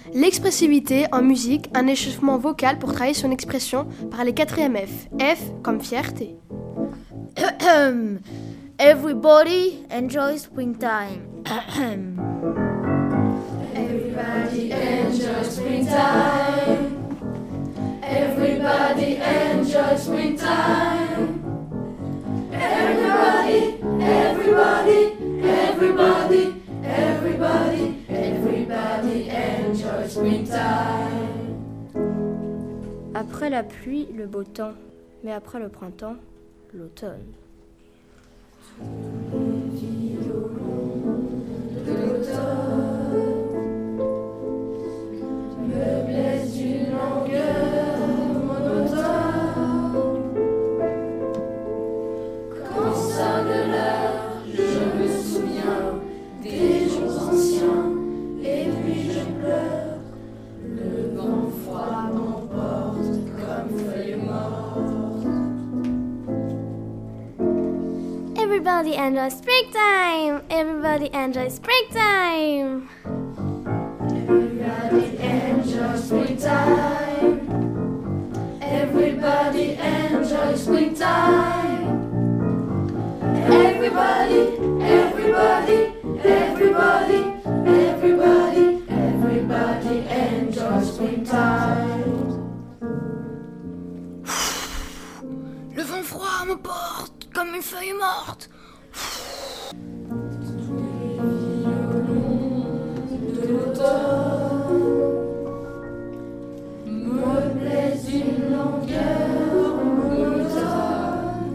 L'expressivité en musique, un échauffement vocal pour travailler son expression par les 4e F. F comme fierté. Everybody enjoys springtime. Everybody enjoys springtime. Everybody enjoys springtime. Everybody, everybody, everybody, everybody, everybody enjoys springtime. Après la pluie, le beau temps, mais après le printemps, l'automne. Me blesse d'une longueur monotone. Quand sonne l'heure, je me souviens des jours anciens, et puis je pleure. Le vent froid m'emporte comme feuille morte. Everybody enjoys springtime. Everybody enjoys springtime. Everybody enjoys springtime. Everybody enjoys springtime. Everybody, everybody, everybody, everybody, everybody enjoys springtime. Le vent froid me porte comme une feuille morte. De l'automne me blesse d'une longueur monotone.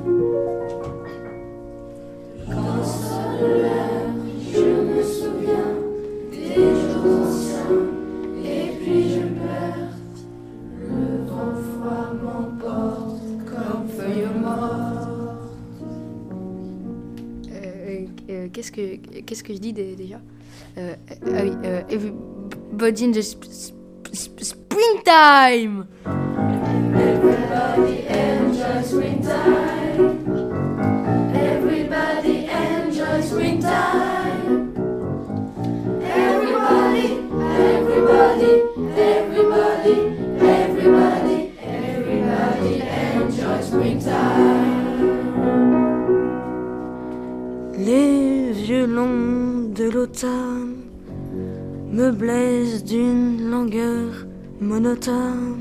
Quand sonne l'heure, je me souviens des jours anciens, et puis je pleure. Le vent froid m'emporte comme feuille morte. Qu'est-ce que je dis déjà? Everybody in the springtime. Everybody enjoys springtime. Everybody enjoys springtime. Everybody, everybody, everybody, everybody, everybody enjoys springtime. Les violons de l'automne me blessent d'une langueur monotone.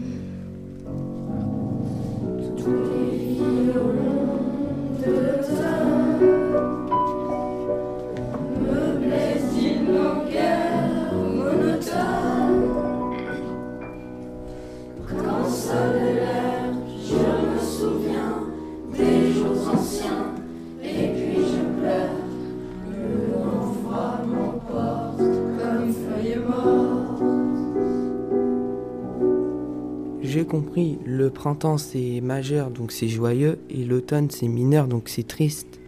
Me blesse d'une longueur monotone. Quand sonne l'heure, je me souviens des jours anciens, et puis je pleure. Le vent froid m'emporte comme feuille morte. J'ai compris, le printemps c'est majeur donc c'est joyeux et l'automne c'est mineur donc c'est triste.